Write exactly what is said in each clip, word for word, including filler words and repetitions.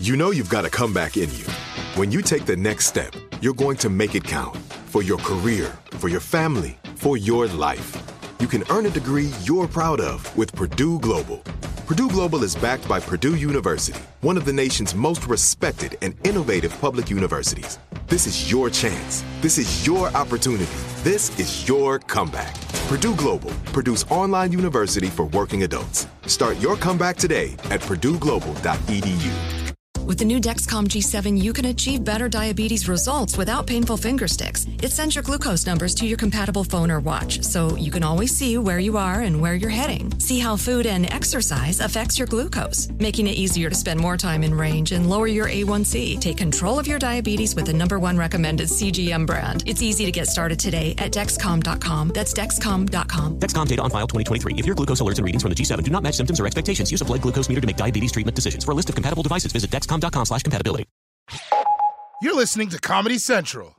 You know you've got a comeback in you. When you take the next step, you're going to make it count. For your career, for your family, for your life. You can earn a degree you're proud of with Purdue Global. Purdue Global is backed by Purdue University, one of the nation's most respected and innovative public universities. This is your chance. This is your opportunity. This is your comeback. Purdue Global, Purdue's online university for working adults. Start your comeback today at purdue global dot e d u. With the new Dexcom G seven, you can achieve better diabetes results without painful finger sticks. It sends your glucose numbers to your compatible phone or watch, so you can always see where you are and where you're heading. See how food and exercise affects your glucose, making it easier to spend more time in range and lower your A one C. Take control of your diabetes with the number one recommended C G M brand. It's easy to get started today at Dexcom dot com. That's Dexcom dot com. Dexcom data on file twenty twenty-three. If your glucose alerts and readings from the G seven do not match symptoms or expectations, use a blood glucose meter to make diabetes treatment decisions. For a list of compatible devices, visit Dexcom dot com slash compatibility. You're listening to Comedy Central.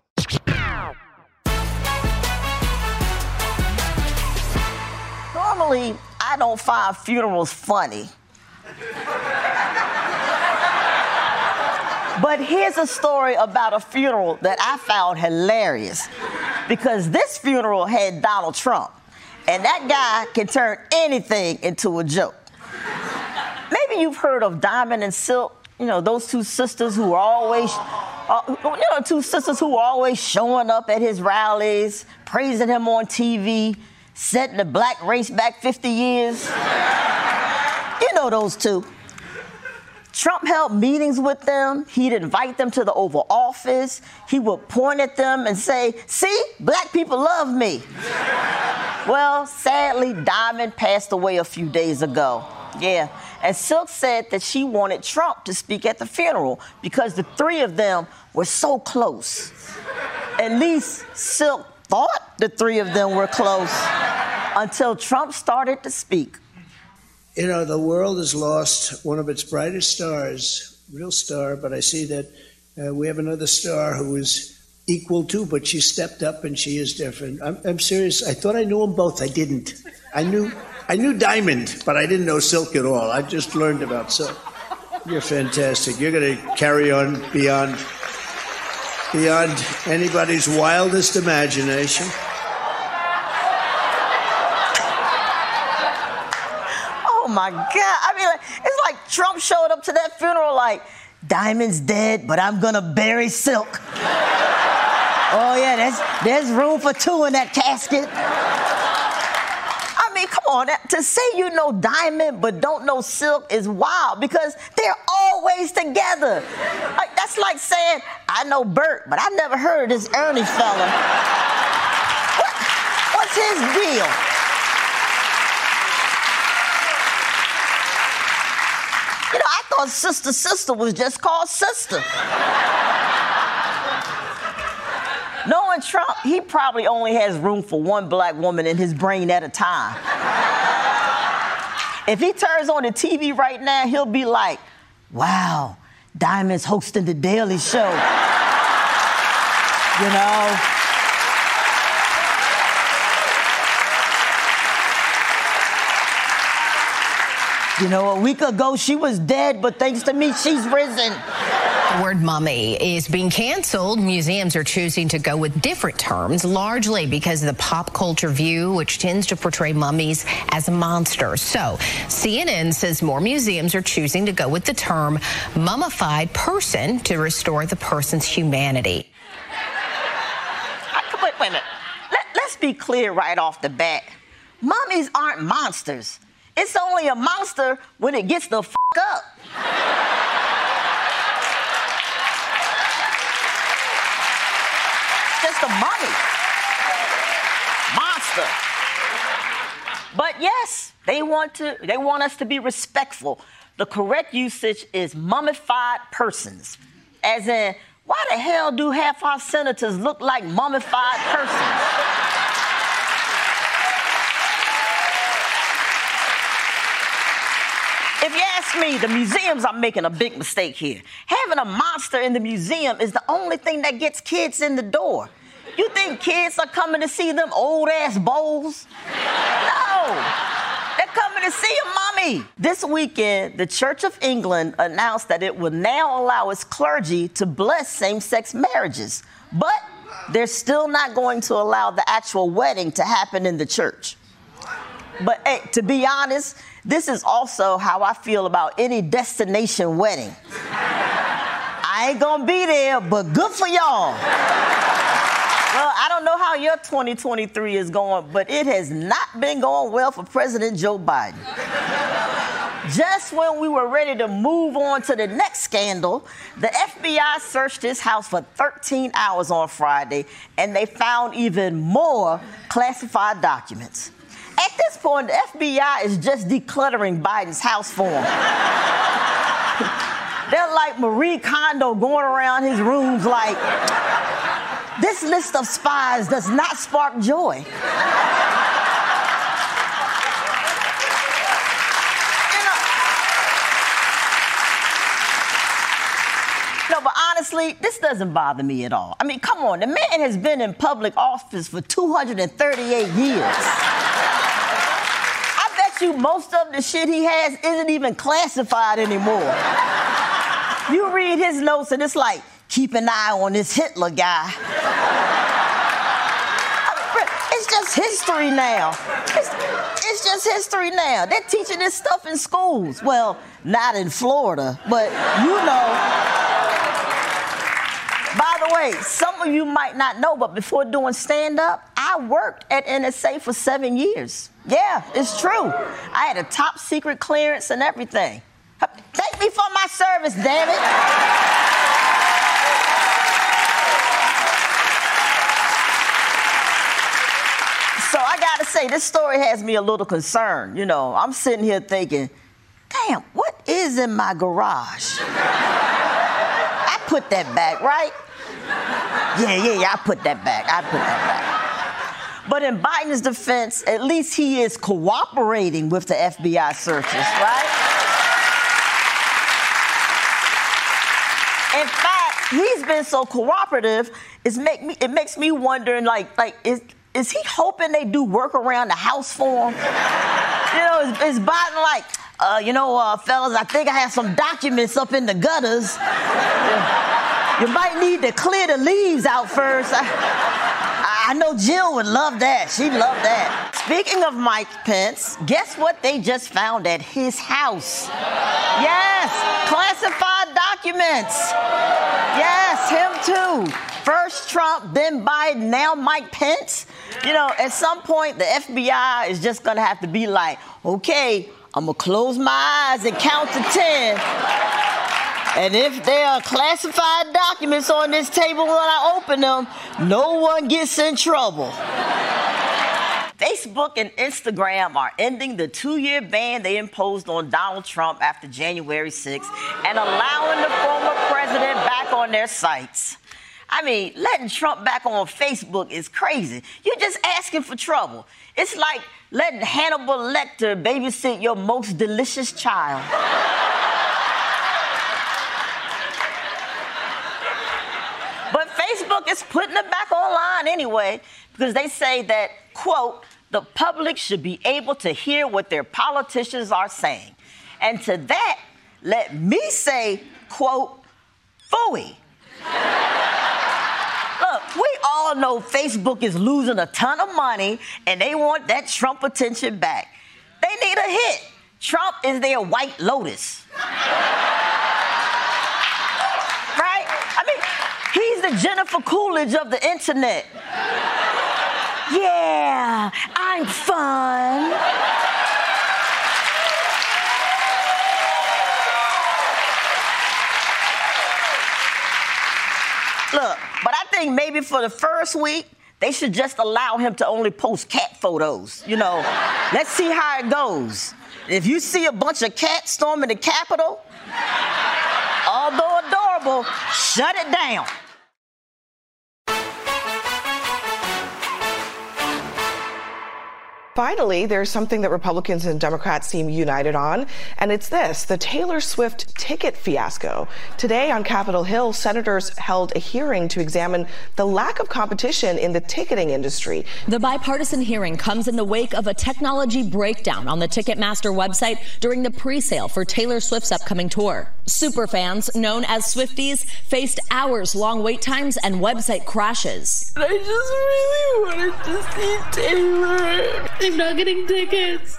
Normally, I don't find funerals funny. But here's a story about a funeral that I found hilarious. Because this funeral had Donald Trump. And that guy can turn anything into a joke. Maybe you've heard of Diamond and Silk. You know, those two sisters who are always, uh, you know, two sisters who are always showing up at his rallies, praising him on T V, setting the black race back fifty years. You know those two. Trump held meetings with them. He'd invite them to the Oval Office. He would point at them and say, see, black people love me. Well, sadly, Diamond passed away a few days ago. Yeah, and Silk said that she wanted Trump to speak at the funeral because the three of them were so close. At least Silk thought the three of them were close until Trump started to speak. You know, the world has lost one of its brightest stars, real star, but I see that uh, we have another star who is equal to, but she stepped up and she is different. I'm, I'm serious. I thought I knew them both. I didn't. I knew... I knew Diamond, but I didn't know Silk at all. I just learned about Silk. You're fantastic. You're going to carry on beyond beyond anybody's wildest imagination. Oh, my God. I mean, it's like Trump showed up to that funeral like, Diamond's dead, but I'm going to bury Silk. Oh, yeah, there's, there's room for two in that casket. I mean, come on, to say you know Diamond but don't know Silk is wild because they're always together. Like, that's like saying, I know Bert, but I never heard of this Ernie fella. What, what's his deal? You know, I thought Sister Sister was just called Sister. Knowing Trump, he probably only has room for one black woman in his brain at a time. If he turns on the T V right now, he'll be like, wow, Diamond's hosting The Daily Show. You know? You know, a week ago she was dead, but thanks to me, she's risen. The word mummy is being canceled. Museums are choosing to go with different terms, largely because of the pop culture view, which tends to portray mummies as monsters. So C N N says more museums are choosing to go with the term mummified person to restore the person's humanity. Wait, wait a minute. Let, let's be clear right off the bat. Mummies aren't monsters. It's only a monster when it gets the f*** up. Just a mummy. Monster. But yes, they want to they want us to be respectful. The correct usage is mummified persons. As in, why the hell do half our senators look like mummified persons? If you ask me, the museums are making a big mistake here. Having a monster in the museum is the only thing that gets kids in the door. You think kids are coming to see them old-ass bowls? No. They're coming to see a mummy me. This weekend, the Church of England announced that it will now allow its clergy to bless same-sex marriages, but they're still not going to allow the actual wedding to happen in the church. But hey, to be honest, this is also how I feel about any destination wedding. I ain't gonna be there, but good for y'all. Well, I don't know how your twenty twenty-three is going, but it has not been going well for President Joe Biden. Just when we were ready to move on to the next scandal, the F B I searched his house for thirteen hours on Friday, and they found even more classified documents. At this point, the F B I is just decluttering Biden's house for him. They're like Marie Kondo going around his rooms like, this list of spies does not spark joy. You know, no, but honestly, this doesn't bother me at all. I mean, come on, the man has been in public office for two hundred thirty-eight years. You, most of the shit he has isn't even classified anymore. You read his notes and it's like, keep an eye on this Hitler guy. It's just history now. It's, it's just history now. They're teaching this stuff in schools. Well, not in Florida, but you know. By the way, some of you might not know, but before doing stand-up, I worked at N S A for seven years. Yeah, it's true. I had a top secret clearance and everything. Thank me for my service, damn it. So I gotta say, this story has me a little concerned. You know, I'm sitting here thinking, damn, what is in my garage? I put that back, right? Yeah, yeah, yeah, I put that back. I put that back. But in Biden's defense, at least he is cooperating with the F B I searches, right? In fact, he's been so cooperative, it's make me, it makes me wonder, like, like is, is he hoping they do work around the house for him? You know, is, is Biden like, uh, you know, uh, fellas, I think I have some documents up in the gutters. You might need to clear the leaves out first. I, I know Jill would love that. She'd love that. Speaking of Mike Pence, guess what they just found at his house? Yes, classified documents. Yes, him too. First Trump, then Biden, now Mike Pence. You know, at some point, the F B I is just going to have to be like, okay, I'm going to close my eyes and count to ten. And if there are classified documents on this table when I open them, no one gets in trouble. Facebook and Instagram are ending the two-year ban they imposed on Donald Trump after January sixth and allowing the former president back on their sites. I mean, letting Trump back on Facebook is crazy. You're just asking for trouble. It's like letting Hannibal Lecter babysit your most delicious child. But Facebook is putting it back online anyway because they say that, quote, the public should be able to hear what their politicians are saying. And to that, let me say, quote, phooey. Look, we all know Facebook is losing a ton of money and they want that Trump attention back. They need a hit. Trump is their White Lotus. Right? I mean, he's the Jennifer Coolidge of the internet. Yeah, I'm fun. Look, but I think maybe for the first week, they should just allow him to only post cat photos. You know, let's see how it goes. If you see a bunch of cats storming the Capitol, although adorable, shut it down. Finally, there's something that Republicans and Democrats seem united on, and it's this, the Taylor Swift ticket fiasco. Today on Capitol Hill, senators held a hearing to examine the lack of competition in the ticketing industry. The bipartisan hearing comes in the wake of a technology breakdown on the Ticketmaster website during the pre-sale for Taylor Swift's upcoming tour. Superfans, known as Swifties, faced hours-long wait times and website crashes. I just really wanted to see Taylor. I'm not getting tickets.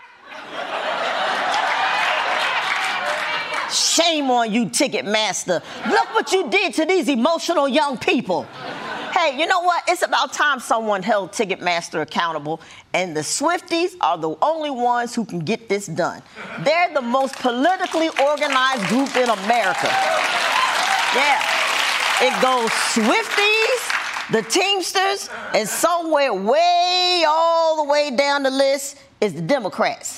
Shame on you, Ticketmaster. Look what you did to these emotional young people. Hey, you know what? It's about time someone held Ticketmaster accountable, and the Swifties are the only ones who can get this done. They're the most politically organized group in America. Yeah. It goes Swifties, the Teamsters, and somewhere way all the way down the list is the Democrats.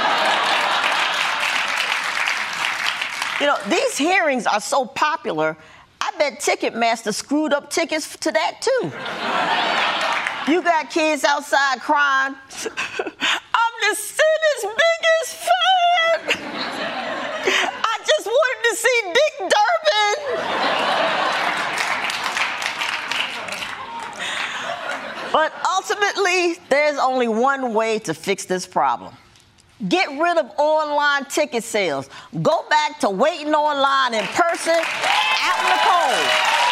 You know, these hearings are so popular, I bet Ticketmaster screwed up tickets to that, too. You got kids outside crying, I'm the city's biggest fan. I just wanted to see Dick Durbin. But ultimately, there's only one way to fix this problem. Get rid of online ticket sales. Go back to waiting online in person, out in the cold.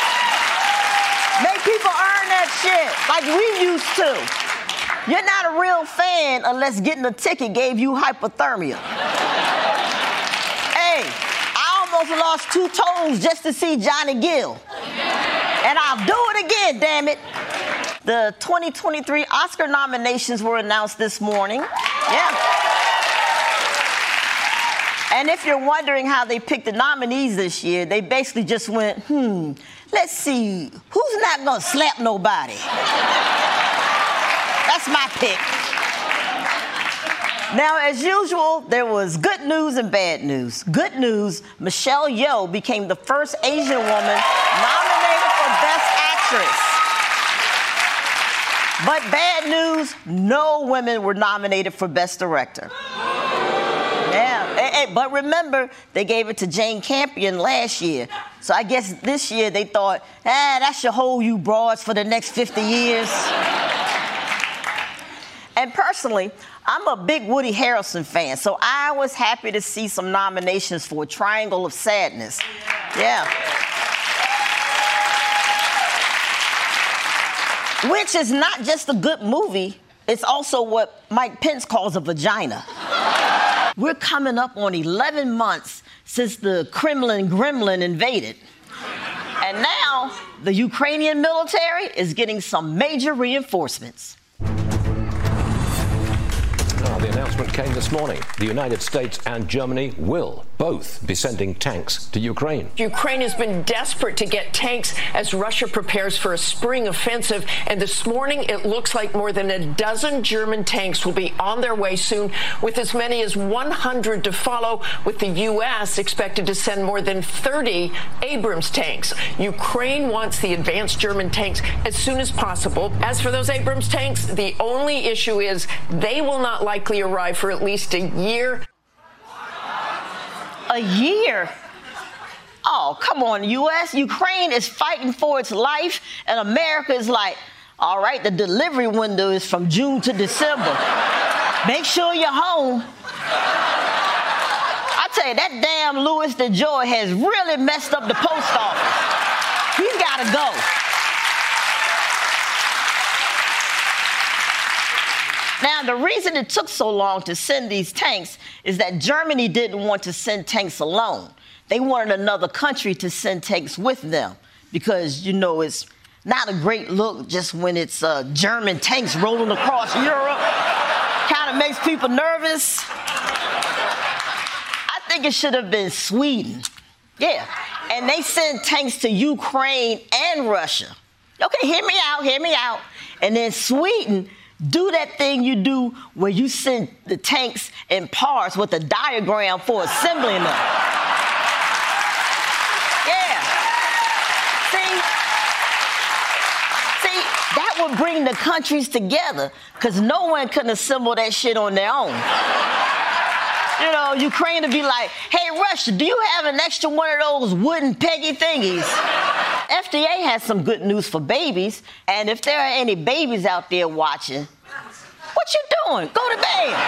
Make people earn that shit like we used to. You're not a real fan unless getting a ticket gave you hypothermia. Hey, I almost lost two toes just to see Johnny Gill. And I'll do it again, damn it. The twenty twenty-three Oscar nominations were announced this morning. Yeah. And if you're wondering how they picked the nominees this year, they basically just went, hmm, let's see, who's not gonna slap nobody? That's my pick. Now, as usual, there was good news and bad news. Good news, Michelle Yeoh became the first Asian woman nominated for Best Actress. But bad news, no women were nominated for Best Director. Yeah, hey, hey, but remember, they gave it to Jane Campion last year. So I guess this year they thought, ah, that should hold you broads for the next fifty years. And personally, I'm a big Woody Harrelson fan, so I was happy to see some nominations for Triangle of Sadness. Yeah. Which is not just a good movie, it's also what Mike Pence calls a vagina. We're coming up on eleven months since the Kremlin gremlin invaded. And now the Ukrainian military is getting some major reinforcements. The announcement came this morning. The United States and Germany will both be sending tanks to Ukraine. Ukraine has been desperate to get tanks as Russia prepares for a spring offensive. And this morning, it looks like more than a dozen German tanks will be on their way soon, with as many as one hundred to follow, with the U S expected to send more than thirty Abrams tanks. Ukraine wants the advanced German tanks as soon as possible. As for those Abrams tanks, the only issue is they will not likely arrive for at least a year. A year? Oh, come on, U S Ukraine is fighting for its life, and America is like, all right, the delivery window is from June to December. Make sure you're home. I tell you, that damn Louis DeJoy has really messed up the post office. He's got to go. Now, the reason it took so long to send these tanks is that Germany didn't want to send tanks alone. They wanted another country to send tanks with them because, you know, it's not a great look just when it's uh, German tanks rolling across Europe. Kind of makes people nervous. I think it should have been Sweden. Yeah. And they send tanks to Ukraine and Russia. Okay, hear me out, hear me out. And then Sweden do that thing you do where you send the tanks in parts with a diagram for assembling them. Yeah. See? See, that That would bring the countries together, because no one can assemble that shit on their own. You know, Ukraine would be like, hey, Russia, do you have an extra one of those wooden peggy thingies? F D A has some good news for babies, and if there are any babies out there watching, what you doing? Go to bed.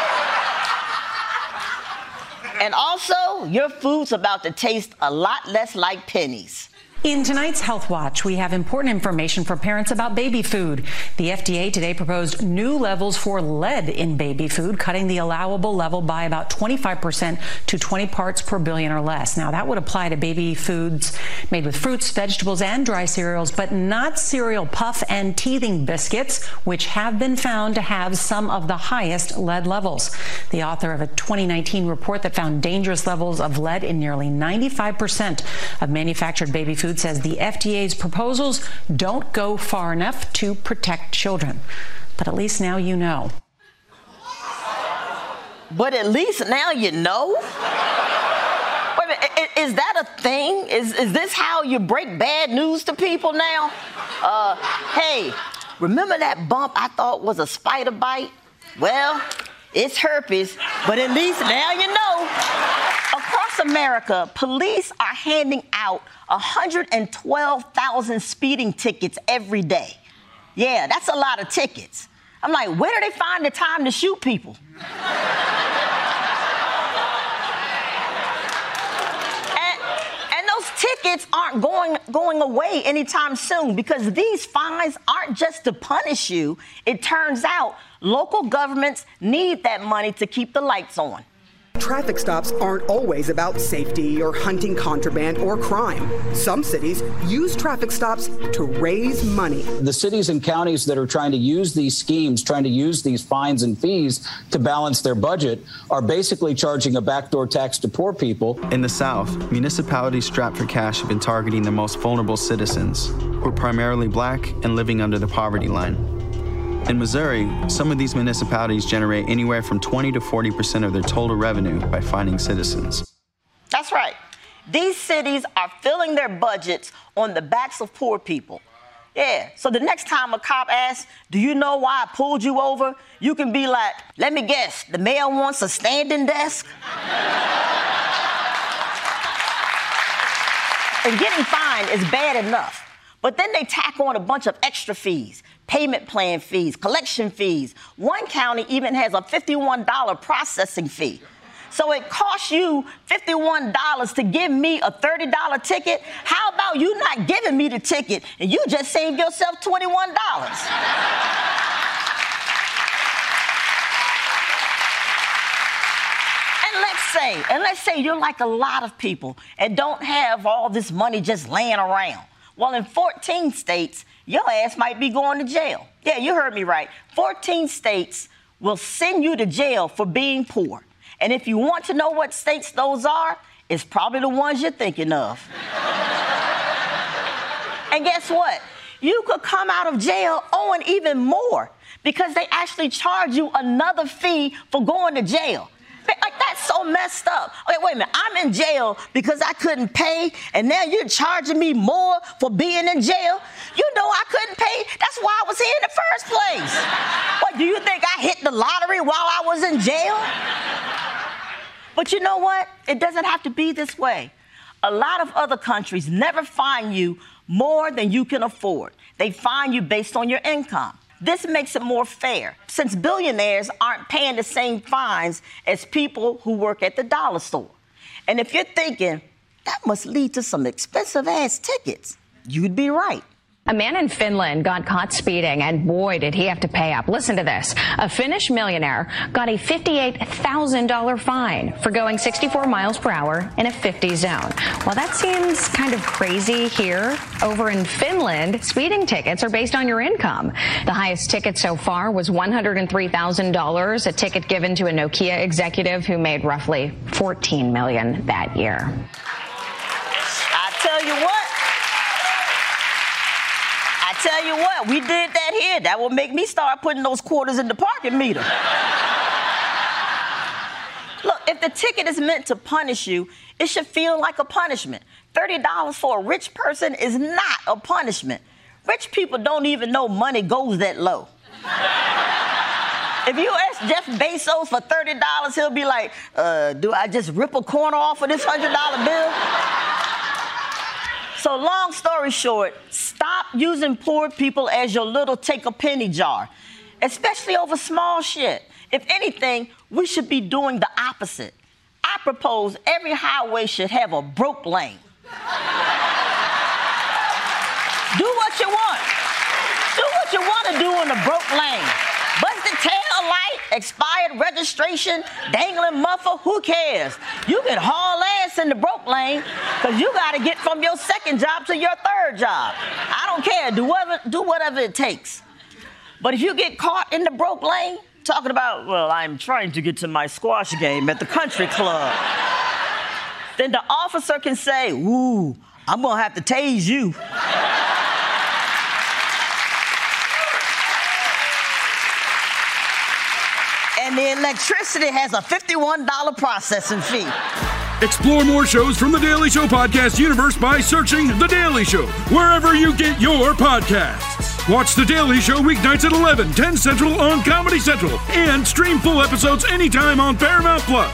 And also, your food's about to taste a lot less like pennies. In tonight's Health Watch, we have important information for parents about baby food. The F D A today proposed new levels for lead in baby food, cutting the allowable level by about twenty-five percent to twenty parts per billion or less. Now, that would apply to baby foods made with fruits, vegetables, and dry cereals, but not cereal puff and teething biscuits, which have been found to have some of the highest lead levels. The author of a twenty nineteen report that found dangerous levels of lead in nearly ninety-five percent of manufactured baby food says the F D A's proposals don't go far enough to protect children. But at least now you know. But at least now you know? Wait a minute, is that a thing? Is, is this how you break bad news to people now? Uh, hey, remember that bump I thought was a spider bite? Well, it's herpes, but at least now you know. Across America, police are handing out one hundred twelve thousand speeding tickets every day. Yeah, that's a lot of tickets. I'm like, where do they find the time to shoot people? and, and those tickets aren't going, going away anytime soon, because these fines aren't just to punish you. It turns out local governments need that money to keep the lights on. Traffic stops aren't always about safety or hunting contraband or crime. Some cities use traffic stops to raise money. The cities and counties that are trying to use these schemes, trying to use these fines and fees to balance their budget, are basically charging a backdoor tax to poor people. In the South, municipalities strapped for cash have been targeting the most vulnerable citizens, who are primarily black and living under the poverty line. In Missouri, some of these municipalities generate anywhere from twenty to forty percent of their total revenue by fining citizens. That's right. These cities are filling their budgets on the backs of poor people. Yeah, so the next time a cop asks, do you know why I pulled you over? You can be like, let me guess, the mayor wants a standing desk? And getting fined is bad enough. But then they tack on a bunch of extra fees, payment plan fees, collection fees. One county even has a fifty-one dollars processing fee. So it costs you fifty-one dollars to give me a thirty dollars ticket. How about you not giving me the ticket and you just saved yourself twenty-one dollars? And let's say, and let's say you're like a lot of people and don't have all this money just laying around. Well, in fourteen states, your ass might be going to jail. Yeah, you heard me right. fourteen states will send you to jail for being poor. And if you want to know what states those are, it's probably the ones you're thinking of. And guess what? You could come out of jail owing even more, because they actually charge you another fee for going to jail. Like, that's so messed up. Okay, wait a minute. I'm in jail because I couldn't pay, and now you're charging me more for being in jail? You know I couldn't pay. That's why I was here in the first place. What, do you think I hit the lottery while I was in jail? But you know what? It doesn't have to be this way. A lot of other countries never fine you more than you can afford. They fine you based on your income. This makes it more fair, since billionaires aren't paying the same fines as people who work at the dollar store. And if you're thinking, that must lead to some expensive-ass tickets, you'd be right. A man in Finland got caught speeding, and boy, did he have to pay up. Listen to this. A Finnish millionaire got a fifty-eight thousand dollars fine for going sixty-four miles per hour in a fifty zone. Well, that seems kind of crazy here. Over in Finland, speeding tickets are based on your income. The highest ticket so far was one hundred three thousand dollars, a ticket given to a Nokia executive who made roughly fourteen million dollars that year. I tell you what. I tell you what, we did that here. That will make me start putting those quarters in the parking meter. Look, if the ticket is meant to punish you, it should feel like a punishment. thirty dollars for a rich person is not a punishment. Rich people don't even know money goes that low. If you ask Jeff Bezos for thirty dollars, he'll be like, uh, do I just rip a corner off of this one hundred dollar bill? So long story short, stop using poor people as your little take-a-penny jar, especially over small shit. If anything, we should be doing the opposite. I propose every highway should have a broke lane. Do what you want. Do what you want to do in a broke lane. Busted tail light, expired registration, dangling muffler, who cares? You can haul ass in the broke lane because you got to get from your second job to your third job. I don't care. Do whatever, do whatever it takes. But if you get caught in the broke lane, talking about, well, I'm trying to get to my squash game at the country club, then the officer can say, ooh, I'm going to have to tase you. And the electricity has a fifty-one dollars processing fee. Explore more shows from The Daily Show podcast universe by searching The Daily Show wherever you get your podcasts. Watch The Daily Show weeknights at eleven, ten Central on Comedy Central and stream full episodes anytime on Paramount Plus.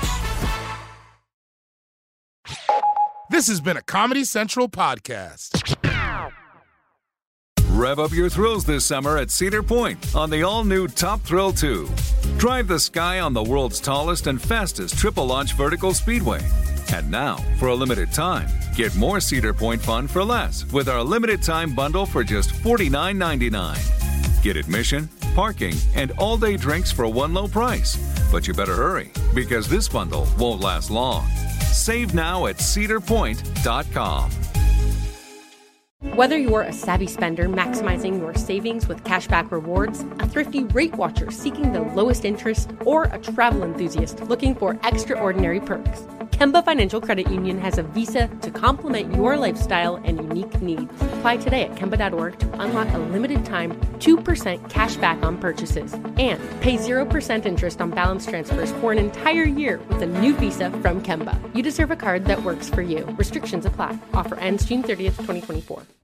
This has been a Comedy Central podcast. Rev up your thrills this summer at Cedar Point on the all-new Top Thrill two. Drive the sky on the world's tallest and fastest triple-launch vertical speedway. And now, for a limited time, get more Cedar Point fun for less with our limited-time bundle for just forty-nine ninety-nine. Get admission, parking, and all-day drinks for one low price. But you better hurry, because this bundle won't last long. Save now at cedar point dot com. Whether you're a savvy spender maximizing your savings with cashback rewards, a thrifty rate watcher seeking the lowest interest, or a travel enthusiast looking for extraordinary perks, Kemba Financial Credit Union has a visa to complement your lifestyle and unique needs. Apply today at Kemba dot org to unlock a limited-time two percent cash back on purchases and pay zero percent interest on balance transfers for an entire year with a new visa from Kemba. You deserve a card that works for you. Restrictions apply. Offer ends June thirtieth, twenty twenty-four.